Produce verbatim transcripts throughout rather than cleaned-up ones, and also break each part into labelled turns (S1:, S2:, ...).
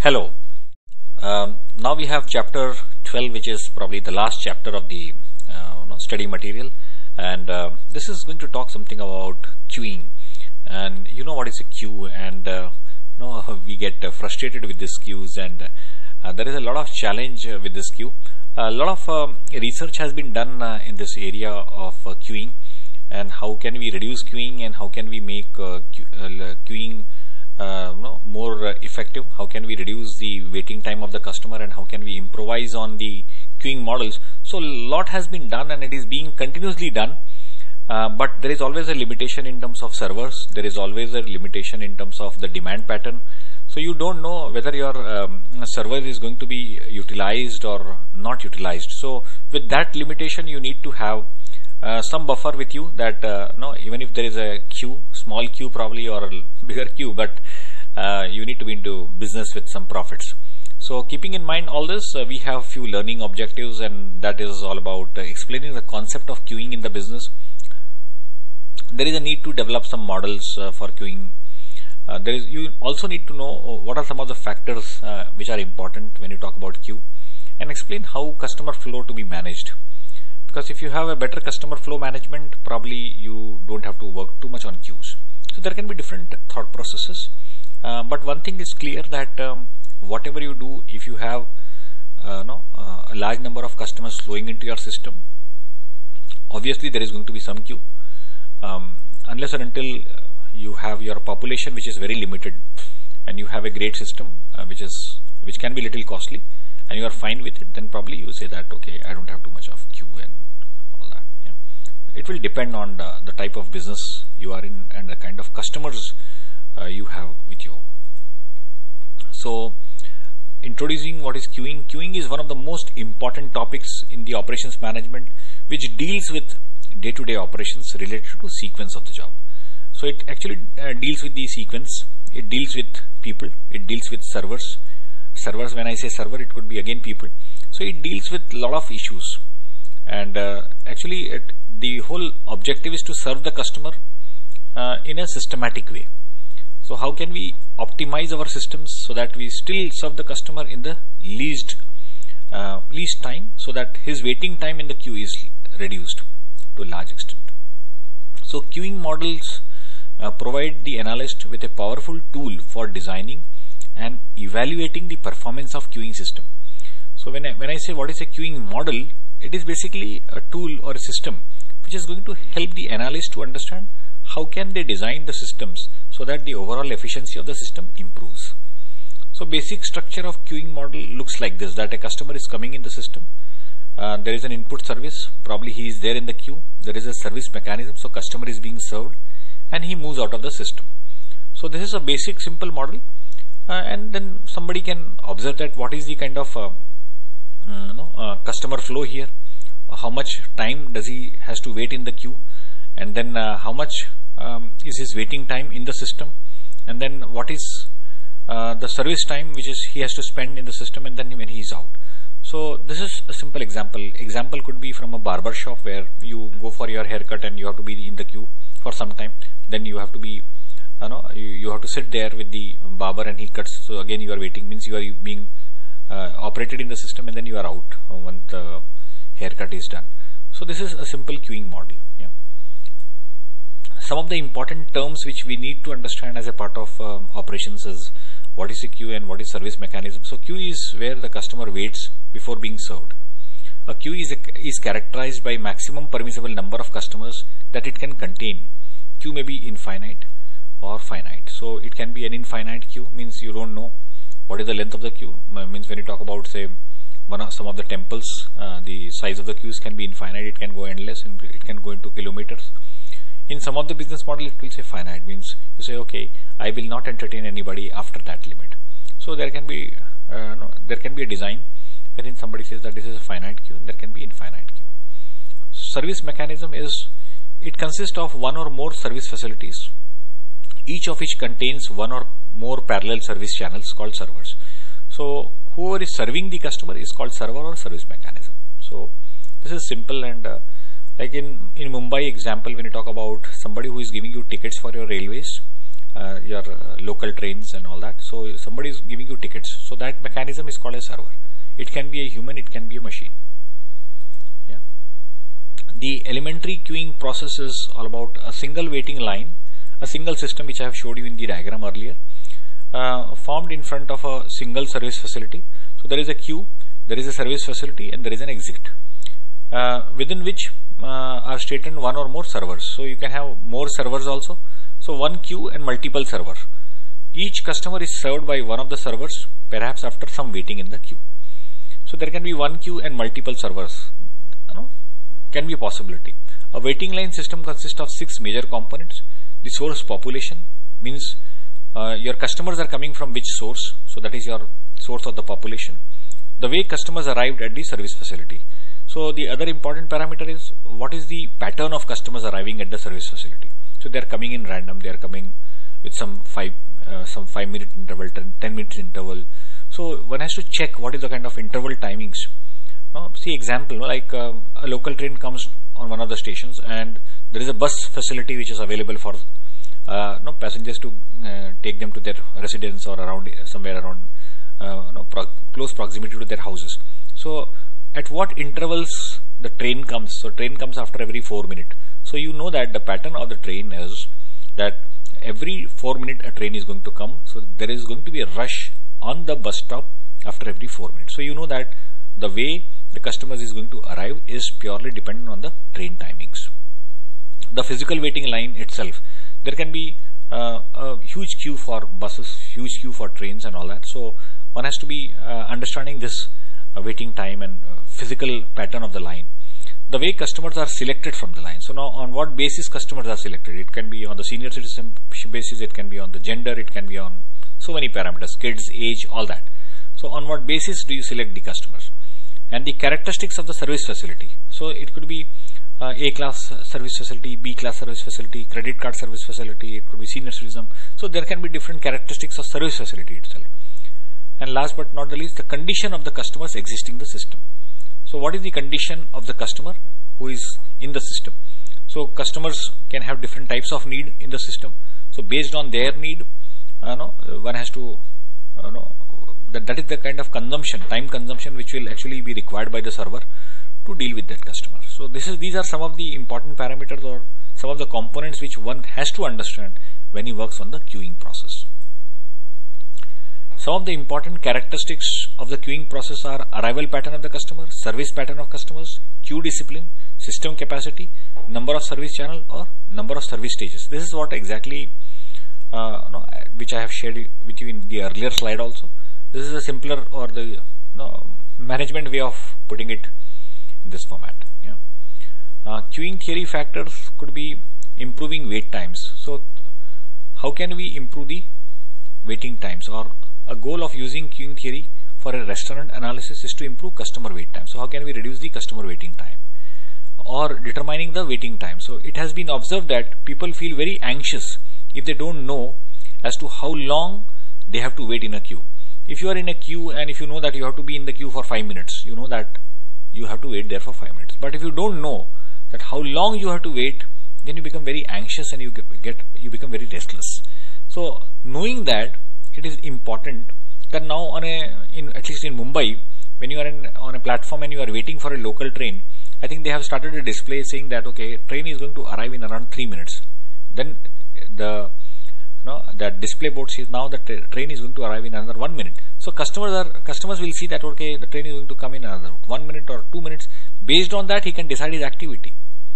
S1: Hello. Um, now we have chapter twelve, which is probably the last chapter of the uh, you know, study material, and uh, this is going to talk something about queuing. And you know what is a queue, and uh, you know we get uh, frustrated with these queues, and uh, there is a lot of challenge uh, with this queue. A lot of um, research has been done uh, in this area of uh, queuing, and how can we reduce queuing, and how can we make uh, que uh, queuing Uh, no, more uh, effective. How can we reduce the waiting time of the customer, and how can we improvise on the queuing models? So a lot has been done, and it is being continuously done, uh, but there is always a limitation in terms of servers. There is always a limitation in terms of the demand pattern. So you don't know whether your um, server is going to be utilized or not utilized. So with that limitation, you need to have Uh, some buffer with you, that uh, no, even if there is a queue, small queue probably, or a bigger queue, but uh, you need to be into business with some profits. So keeping in mind all this, uh, we have few learning objectives, and that is all about uh, explaining the concept of queuing in the business. There is a need to develop some models uh, for queuing. Uh, there is, you also need to know what are some of the factors uh, which are important when you talk about queue, and explain how customer flow to be managed. Because if you have a better customer flow management, probably you don't have to work too much on queues. So there can be different thought processes, uh, but one thing is clear, that um, whatever you do, if you have uh, no, uh, a large number of customers flowing into your system, obviously there is going to be some queue, um, unless and until you have your population which is very limited, and you have a great system uh, which is which can be little costly, and you are fine with it, then probably you say that, okay, I don't have too much of queue and all that. Yeah. It will depend on the, the type of business you are in, and the kind of customers uh, you have with you. So introducing what is queuing. Queuing is one of the most important topics in the operations management, which deals with day-to-day operations related to sequence of the job. So it actually uh, deals with the sequence, it deals with people, it deals with servers. Servers, when I say server, it could be again people. So it deals with a lot of issues, and uh, actually it, the whole objective is to serve the customer uh, in a systematic way. So how can we optimize our systems so that we still serve the customer in the least uh, least time, so that his waiting time in the queue is reduced to a large extent. So queuing models uh, provide the analyst with a powerful tool for designing and evaluating the performance of queuing system. So when I, when I say what is a queuing model, it is basically a tool or a system which is going to help the analyst to understand how can they design the systems so that the overall efficiency of the system improves. So basic structure of queuing model looks like this, that a customer is coming in the system, uh, there is an input service, probably he is there in the queue, there is a service mechanism, so customer is being served, and he moves out of the system. So this is a basic simple model. Uh, and then somebody can observe that what is the kind of uh, uh, no, uh, customer flow here, uh, how much time does he has to wait in the queue, and then uh, how much um, is his waiting time in the system, and then what is uh, the service time which is he has to spend in the system, and then when he is out. So this is a simple example. Example could be from a barber shop, where you go for your haircut and you have to be in the queue for some time, then you have to be Uh, no, you, you have to sit there with the barber, and he cuts. So again you are waiting, means you are being uh, operated in the system, and then you are out uh, when the haircut is done. So this is a simple queuing model. Yeah. Some of the important terms which we need to understand as a part of um, operations is what is a queue and what is service mechanism. So queue is where the customer waits before being served. A queue is, a, is characterized by maximum permissible number of customers that it can contain. Queue may be infinite or finite. So it can be an infinite queue, means you don't know what is the length of the queue. Uh, means when you talk about, say, one of some of the temples, uh, the size of the queues can be infinite, it can go endless, and it can go into kilometers. In some of the business model, it will say finite, means you say, okay, I will not entertain anybody after that limit. So there can be uh, no, there can be a design wherein somebody says that this is a finite queue, and there can be infinite queue. Service mechanism is, it consists of one or more service facilities, each of which contains one or more parallel service channels called servers. So whoever is serving the customer is called server or service mechanism. So this is simple, and uh, like in, in Mumbai example, when you talk about somebody who is giving you tickets for your railways, uh, your uh, local trains and all that. So somebody is giving you tickets. So that mechanism is called a server. It can be a human, it can be a machine. Yeah. The elementary queuing process is all about a single waiting line, a single system which I have showed you in the diagram earlier, uh, formed in front of a single service facility. So there is a queue, there is a service facility, and there is an exit, uh, within which uh, are stationed one or more servers. So you can have more servers also. So one queue and multiple servers. Each customer is served by one of the servers, perhaps after some waiting in the queue. So there can be one queue and multiple servers. You know, can be a possibility. A waiting line system consists of six major components. The source population means uh, your customers are coming from which source. So that is your source of the population. The way customers arrived at the service facility. So the other important parameter is what is the pattern of customers arriving at the service facility. So they are coming in random. They are coming with some five, uh, some five minute interval, ten, ten minutes interval. So one has to check what is the kind of interval timings. No, see example, no, like uh, a local train comes on one of the stations, and there is a bus facility which is available for uh, no passengers to uh, take them to their residence or around uh, somewhere around uh, no, pro close proximity to their houses. So at what intervals the train comes? So train comes after every four minutes. So you know that the pattern of the train is that every four minutes a train is going to come. So there is going to be a rush on the bus stop after every four minutes. So you know that the way the customers is going to arrive is purely dependent on the train timings. The physical waiting line itself, there can be uh, a huge queue for buses, huge queue for trains and all that. So one has to be uh, understanding this uh, waiting time and uh, physical pattern of the line. The way customers are selected from the line. So now on what basis customers are selected? It can be on the senior citizen basis, it can be on the gender, it can be on so many parameters, kids, age, all that. So on what basis do you select the customers? And the characteristics of the service facility. So it could be uh, A class service facility, B class service facility, credit card service facility, it could be senior citizen. So there can be different characteristics of service facility itself. And last but not the least, the condition of the customers existing in the system. So what is the condition of the customer who is in the system? So customers can have different types of need in the system. So based on their need, uh, no, one has to uh, no, that, that is the kind of consumption, time consumption which will actually be required by the server to deal with that customer. So this is these are some of the important parameters or some of the components which one has to understand when he works on the queuing process. Some of the important characteristics of the queuing process are arrival pattern of the customer, service pattern of customers, queue discipline, system capacity, number of service channel or number of service stages. This is what exactly uh, no, which I have shared with you in the earlier slide also. This is a simpler or the no, management way of putting it in this format. Yeah. Uh, queuing theory factors could be improving wait times. So how can we improve the waiting times? Or a goal of using queuing theory for a restaurant analysis is to improve customer wait time. So how can we reduce the customer waiting time? Or determining the waiting time. So it has been observed that people feel very anxious if they don't know as to how long they have to wait in a queue. If you are in a queue and if you know that you have to be in the queue for five minutes, you know that you have to wait there for five minutes. But if you don't know that how long you have to wait, then you become very anxious and you get, get you become very restless. So knowing that, it is important that now on a in at least in Mumbai, when you are in on a platform and you are waiting for a local train, I think they have started a display saying that okay, train is going to arrive in around three minutes. Then the no that display board says now the tra train is going to arrive in another one minute. So customers are customers will see that okay, the train is going to come in another one minute or two minutes. Based on that, he can decide his activity.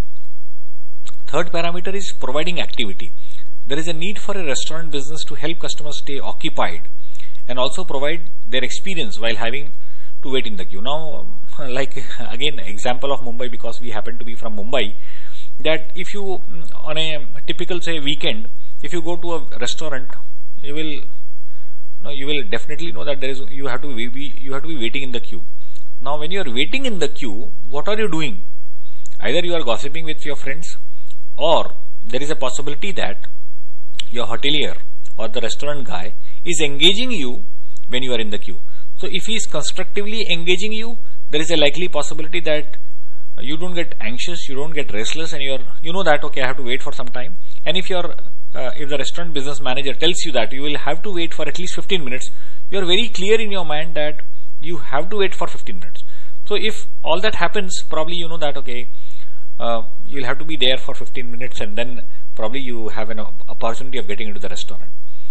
S1: Third parameter is providing activity. There is a need for a restaurant business to help customers stay occupied and also provide their experience while having to wait in the queue. Now, like again, example of Mumbai, because we happen to be from Mumbai, that if you on a typical say weekend, if you go to a restaurant, you will no, you will definitely know that there is you have to be you have to be waiting in the queue. Now, when you are waiting in the queue, what are you doing? Either you are gossiping with your friends, or there is a possibility that your hotelier or the restaurant guy is engaging you when you are in the queue. So if he is constructively engaging you, there is a likely possibility that you don't get anxious, you don't get restless, and you are you know that okay, I have to wait for some time. And if your uh, if the restaurant business manager tells you that you will have to wait for at least fifteen minutes, you are very clear in your mind that you have to wait for fifteen minutes. So if all that happens, probably you know that okay, uh, you'll have to be there for fifteen minutes, and then probably you have an opportunity of getting into the restaurant.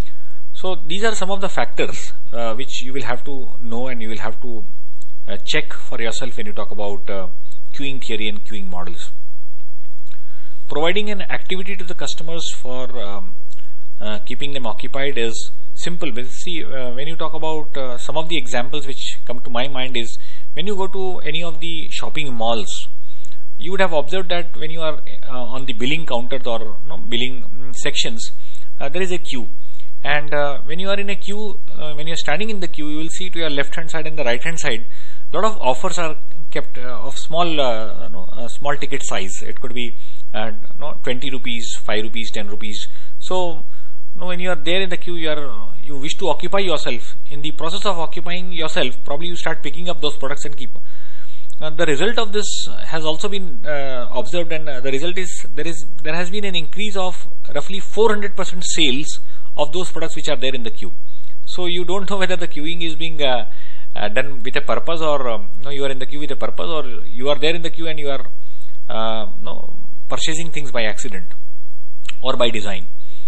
S1: So these are some of the factors uh, which you will have to know, and you will have to uh, check for yourself when you talk about uh, queuing theory and queuing models. Providing an activity to the customers for um, uh, keeping them occupied is simple. We'll see uh, when you talk about uh, some of the examples which come to my mind is when you go to any of the shopping malls, you would have observed that when you are uh, on the billing counters or you know, billing um, sections, uh, there is a queue. And uh, when you are in a queue, uh, when you are standing in the queue, you will see to your left hand side and the right hand side, a lot of offers are kept uh, of small, uh, you know, uh, small ticket size. It could be uh, you know, twenty rupees, five rupees, ten rupees. So, you know, when you are there in the queue, you are you wish to occupy yourself. In the process of occupying yourself, probably you start picking up those products and keep. Uh, the result of this has also been uh, observed, and uh, the result is there is there has been an increase of roughly four hundred percent sales of those products which are there in the queue. So you don't know whether the queuing is being uh, uh, done with a purpose, or um, no, you are in the queue with a purpose, or you are there in the queue and you are uh, no, purchasing things by accident or by design.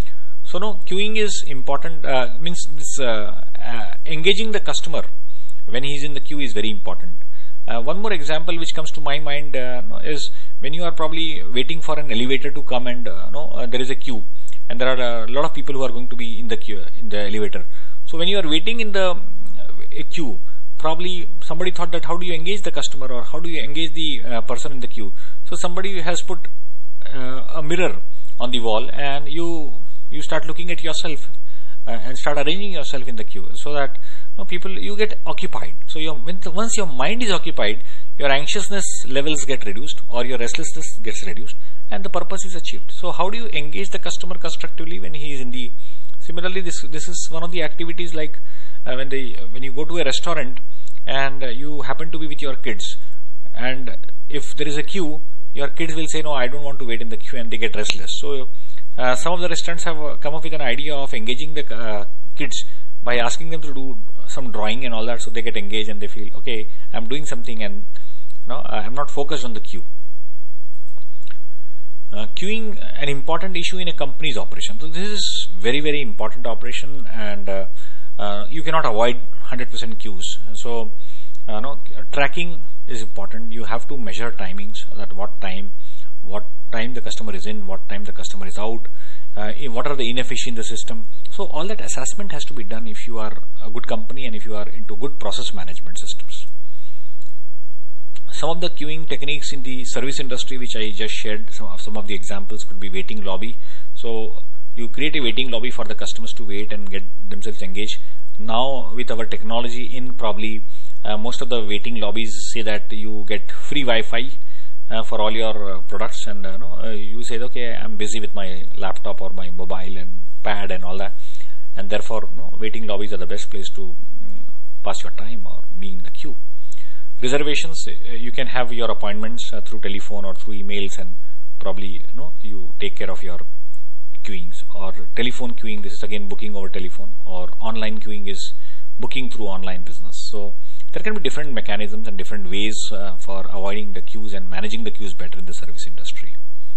S1: So no, queuing is important. Uh, means this uh, uh, engaging the customer when he is in the queue is very important. Uh, one more example which comes to my mind uh, is when you are probably waiting for an elevator to come, and uh, no, uh, there is a queue, and there are a lot of people who are going to be in the queue in the elevator. So when you are waiting in the uh, a queue, probably somebody thought that how do you engage the customer, or how do you engage the uh, person in the queue? So somebody has put uh, a mirror on the wall, and you you start looking at yourself uh, and start arranging yourself in the queue, so that you know, people you get occupied. So your, when the, once your mind is occupied, your anxiousness levels get reduced, or your restlessness gets reduced, and the purpose is achieved. So how do you engage the customer constructively when he is in the? Similarly, this this is one of the activities like uh, when they when you go to a restaurant and uh, you happen to be with your kids, and if there is a queue, your kids will say no, I don't want to wait in the queue, and they get restless. So uh, some of the restaurants have uh, come up with an idea of engaging the uh, kids by asking them to do some drawing and all that, so they get engaged and they feel okay, I'm doing something, and no, I'm not focused on the queue. Uh, queuing, an important issue in a company's operation. So this is very very important operation, and uh, uh, you cannot avoid one hundred percent queues. So uh, no, tracking is important. You have to measure timings, that what time what time the customer is in, what time the customer is out, uh, what are the inefficiencies in the system. So all that assessment has to be done if you are a good company and if you are into good process management systems. Some of the queuing techniques in the service industry which I just shared, some of, some of the examples could be waiting lobby. So you create a waiting lobby for the customers to wait and get themselves engaged. Now with our technology in, probably uh, most of the waiting lobbies say that you get free Wi-Fi uh, for all your uh, products, and uh, no, uh, you say okay, I'm busy with my laptop or my mobile and pad and all that, and therefore no, waiting lobbies are the best place to um, pass your time or be in the queue. Reservations, uh, you can have your appointments uh, through telephone or through emails, and probably you know you take care of your queuings. Or telephone queuing, this is again booking over telephone, or online queuing is booking through online business. So there can be different mechanisms and different ways uh, for avoiding the queues and managing the queues better in the service industry.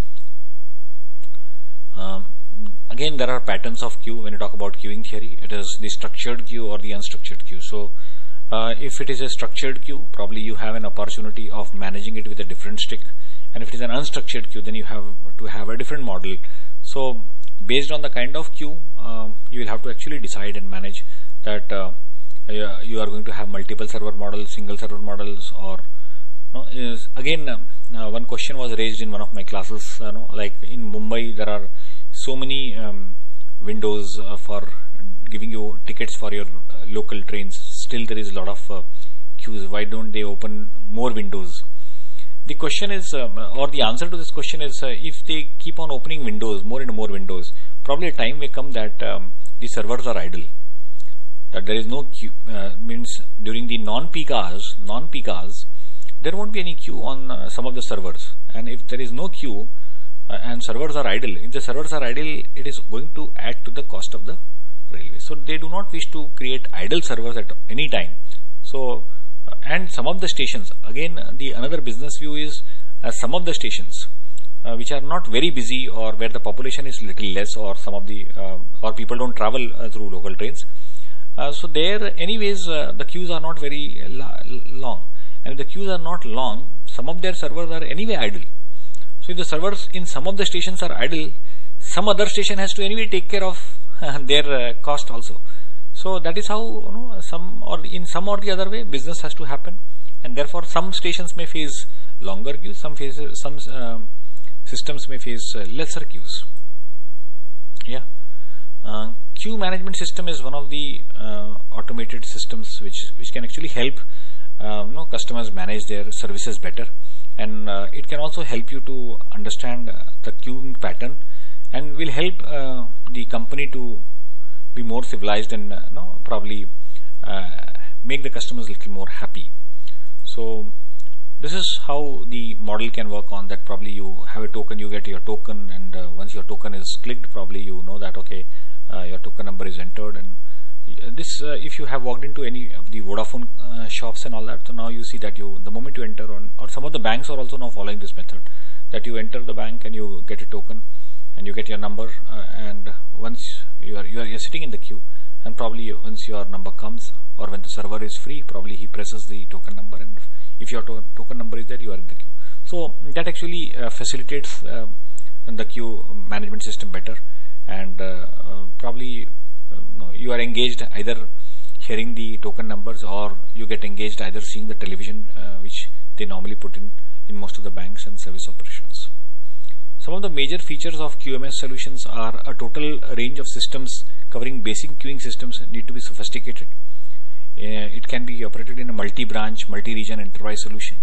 S1: Um, again, there are patterns of queue when you talk about queuing theory. It is the structured queue or the unstructured queue. So uh, if it is a structured queue, probably you have an opportunity of managing it with a different stick, and if it is an unstructured queue, then you have to have a different model. So based on the kind of queue, um, you will have to actually decide and manage that uh, you are going to have multiple server models, single server models, or no, is again uh, uh, one question was raised in one of my classes. Uh, no, like in Mumbai, there are so many um, windows uh, for giving you tickets for your uh, local trains. Still, there is a lot of uh, queues. Why don't they open more windows? The question is, um, or the answer to this question is, uh, if they keep on opening windows, more and more windows, probably a time may come that um, the servers are idle. That there is no queue, uh, means during the non-peak hours, non-peak hours, there won't be any queue on uh, some of the servers. And if there is no queue, uh, and servers are idle. If the servers are idle, it is going to add to the cost of the railway. So they do not wish to create idle servers at any time. So uh, and some of the stations, again, uh, the another business view is uh, some of the stations uh, which are not very busy, or where the population is little less, or some of the uh, or people don't travel uh, through local trains. Uh, so there, anyways, uh, the queues are not very la long, and if the queues are not long, some of their servers are anyway idle. So if the servers in some of the stations are idle, some other station has to anyway take care of uh, their uh, cost also. So that is how, you know, some or in some or the other way business has to happen, and therefore some stations may face longer queues, some faces some uh, systems may face uh, lesser queues. Yeah. Uh, queue management system is one of the uh, automated systems which which can actually help uh, you know, customers manage their services better, and uh, it can also help you to understand uh, the queuing pattern, and will help uh, the company to be more civilized, and uh, you know, probably uh, make the customers a little more happy. So this is how the model can work on that. Probably you have a token, you get your token, and uh, once your token is clicked, probably you know that okay, uh, your token number is entered, and uh, this uh, if you have walked into any of the Vodafone uh, shops and all that, so now you see that you the moment you enter on, or some of the banks are also now following this method, that you enter the bank and you get a token and you get your number, uh, and once you are you are you're sitting in the queue, and probably you, once your number comes, or when the server is free, probably he presses the token number, and if your to token number is there, you are in the queue. So that actually uh, facilitates uh, the queue management system better, and uh, uh, probably uh, no, you are engaged either hearing the token numbers, or you get engaged either seeing the television uh, which they normally put in in most of the banks and service operations. Some of the major features of Q M S solutions are a total range of systems covering basic queuing systems need to be sophisticated. Uh, it can be operated in a multi-branch, multi-region enterprise solution.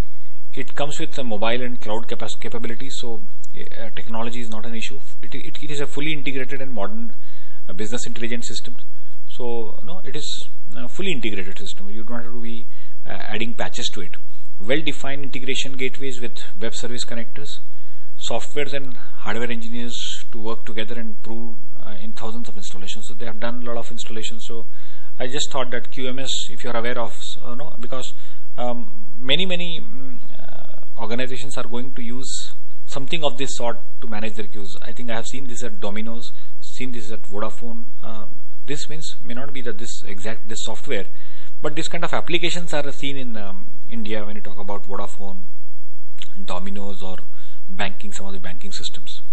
S1: It comes with a mobile and cloud capability, so uh, technology is not an issue. It, it, it is a fully integrated and modern uh, business intelligence system. So no, it is a fully integrated system. You don't have to be uh, adding patches to it. Well-defined integration gateways with web service connectors. Softwares and hardware engineers to work together and prove uh, in thousands of installations. So they have done a lot of installations. So I just thought that Q M S, if you are aware of, uh, no, because um, many many um, uh, organizations are going to use something of this sort to manage their queues. I think I have seen this at Domino's, seen this at Vodafone. Uh, this means may not be that this exact this software, but this kind of applications are seen in um, India when you talk about Vodafone, Domino's, or banking, some of the banking systems.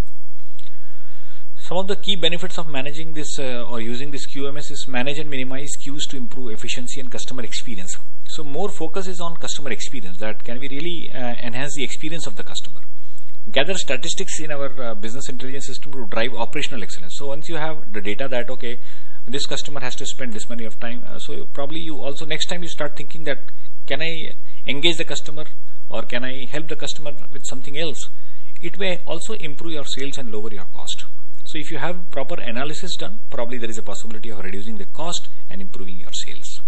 S1: Some of the key benefits of managing this uh, or using this Q M S is manage and minimize queues to improve efficiency and customer experience. So more focus is on customer experience, that can we really uh, enhance the experience of the customer. Gather statistics in our uh, business intelligence system to drive operational excellence. So once you have the data that okay, this customer has to spend this many of time, uh, so probably you also next time you start thinking that can I engage the customer, or can I help the customer with something else. It may also improve your sales and lower your cost. So if you have proper analysis done, probably there is a possibility of reducing the cost and improving your sales.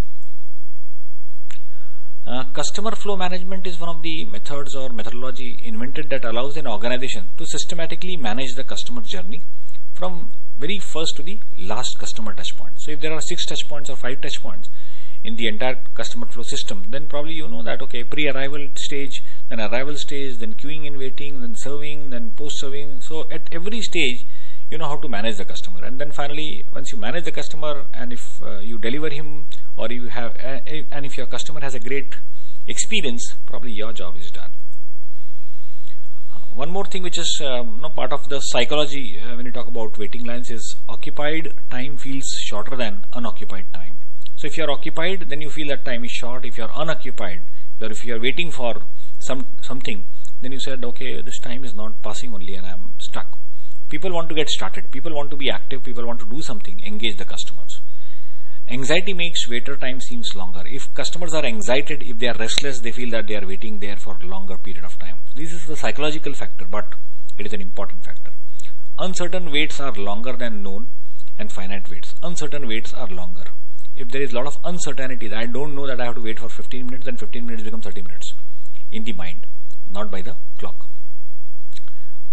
S1: Uh, customer flow management is one of the methods or methodology invented that allows an organization to systematically manage the customer journey from very first to the last customer touch point. So if there are six touch points or five touch points in the entire customer flow system, then probably you know that okay, pre-arrival stage, then arrival stage, then queuing and waiting, then serving, then post-serving. So at every stage, you know how to manage the customer, and then finally, once you manage the customer, and if uh, you deliver him, or you have, uh, and if your customer has a great experience, probably your job is done. Uh, one more thing, which is um, no, part of the psychology uh, when you talk about waiting lines, is occupied time feels shorter than unoccupied time. So if you are occupied, then you feel that time is short. If you are unoccupied, or if you are waiting for some something, then you said, okay, this time is not passing only, and I am stuck. People want to get started. People want to be active. People want to do something, engage the customers. Anxiety makes waiter time seems longer. If customers are excited, if they are restless, they feel that they are waiting there for a longer period of time. This is the psychological factor, but it is an important factor. Uncertain waits are longer than known and finite waits. Uncertain waits are longer. If there is a lot of uncertainty, that I don't know that I have to wait for fifteen minutes, then fifteen minutes become thirty minutes in the mind, not by the clock.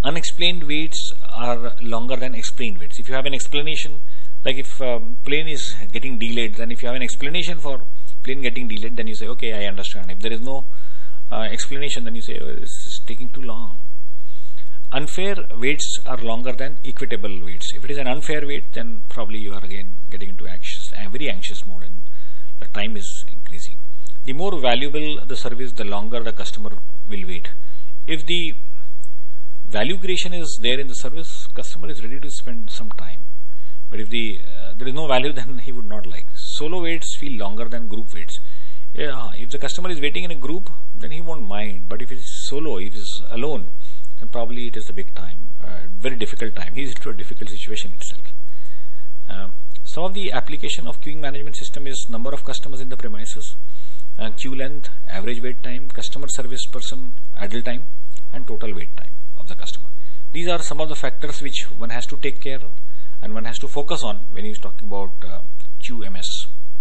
S1: unexplained waits are longer than explained waits. If you have an explanation, like if um, plane is getting delayed, then if you have an explanation for plane getting delayed, then you say, okay, I understand. If there is no uh, explanation, then you say, oh, this is taking too long. Unfair waits are longer than equitable waits. If it is an unfair wait, then probably you are again getting into anxious, uh, very anxious mode, and the time is increasing. The more valuable the service, the longer the customer will wait. If the value creation is there in the service, customer is ready to spend some time. But if the uh, there is no value, then he would not like. Solo waits feel longer than group waits. Yeah, if the customer is waiting in a group, then he won't mind. But if it is solo, if it is alone, then probably it is a big time, uh, very difficult time. He is into a difficult situation itself. Um, some of the application of queuing management system is number of customers in the premises, uh, queue length, average wait time, customer service person idle time, and total wait time of the customer. These are some of the factors which one has to take care of and one has to focus on when he is talking about uh, Q M S.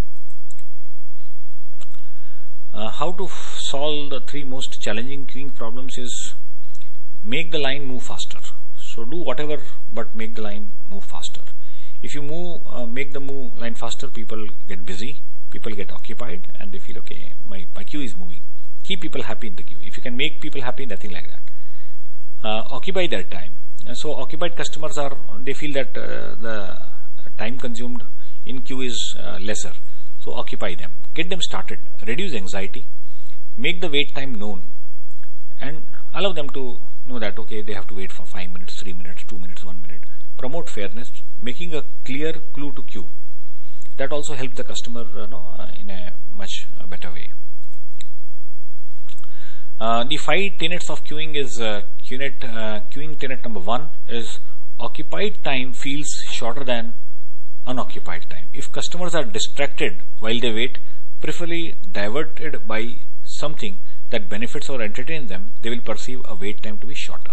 S1: Uh, how to f- solve the three most challenging queuing problems is make the line move faster. So do whatever, but make the line move faster. If you move, uh, make the move line faster, people get busy, people get occupied, and they feel, okay, my, my queue is moving. Keep people happy in the queue. If you can make people happy, nothing like that. Uh, occupy their time. Uh, so occupied customers are, they feel that uh, the time consumed in queue is uh, lesser. So occupy them. Get them started. Reduce anxiety. Make the wait time known. And allow them to know that, okay, they have to wait for five minutes, three minutes, two minutes, one minute. Promote fairness, making a clear clue to queue. That also helps the customer uh, know, uh, in a much uh, better way. Uh, the five tenets of queuing is uh, queuing, uh, queuing tenet number one is occupied time feels shorter than unoccupied time. If customers are distracted while they wait, preferably diverted by something that benefits or entertains them, they will perceive a wait time to be shorter.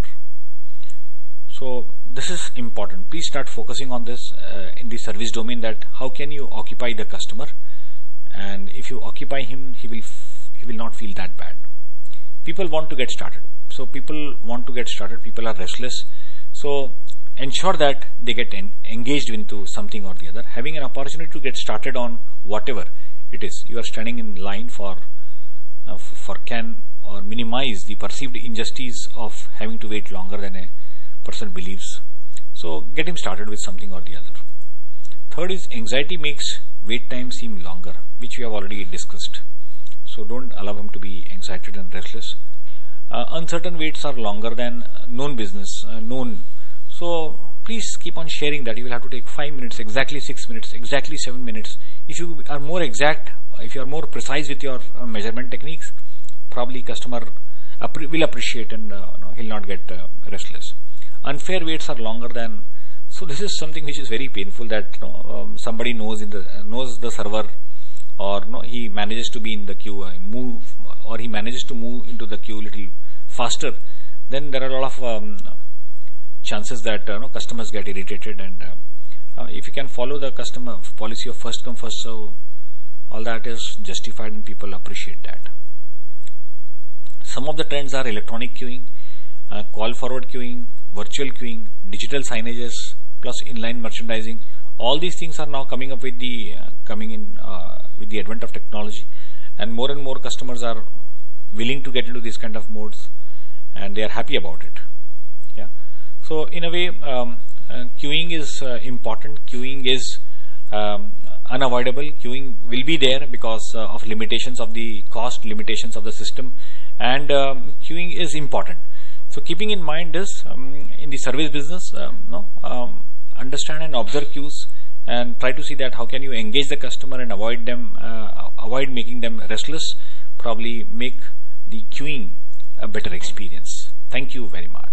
S1: So this is important. Please start focusing on this uh, in the service domain, that how can you occupy the customer, and if you occupy him, he will f- he will not feel that bad. People want to get started. So people want to get started. People are restless. So ensure that they get en- engaged into something or the other. Having an opportunity to get started on whatever it is. You are standing in line for uh, f- for can or minimize the perceived injustice of having to wait longer than a person believes. So get him started with something or the other. Third is anxiety makes wait time seem longer, which we have already discussed. So don't allow him to be excited and restless. Uh, uncertain waits are longer than known business, uh, known. So please keep on sharing that. You will have to take five minutes, exactly six minutes, exactly seven minutes. If you are more exact, if you are more precise with your uh, measurement techniques, probably customer appre- will appreciate, and uh, no, he'll not get uh, restless. Unfair waits are longer than. So this is something which is very painful, that you know, um, somebody knows in the uh, knows the server, or no, he manages to be in the queue, uh, move, or he manages to move into the queue a little faster. Then there are a lot of um, chances that uh, no, customers get irritated, and uh, uh, if you can follow the customer policy of first come first serve, all that is justified and people appreciate that. Some of the trends are electronic queuing, uh, call forward queuing, virtual queuing, digital signages, plus inline merchandising. All these things are now coming up with the uh, coming in uh, with the advent of technology, and more and more customers are willing to get into these kind of modes, and they are happy about it. Yeah. So in a way, um, uh, queuing is uh, important. Queuing is um, unavoidable. Queuing will be there because uh, of limitations of the cost, limitations of the system, and um, queuing is important. So keeping in mind this, um, in the service business, um, no, um, understand and observe queues, and try to see that how can you engage the customer and avoid them, uh, avoid making them restless. Probably make the queuing a better experience. Thank you very much.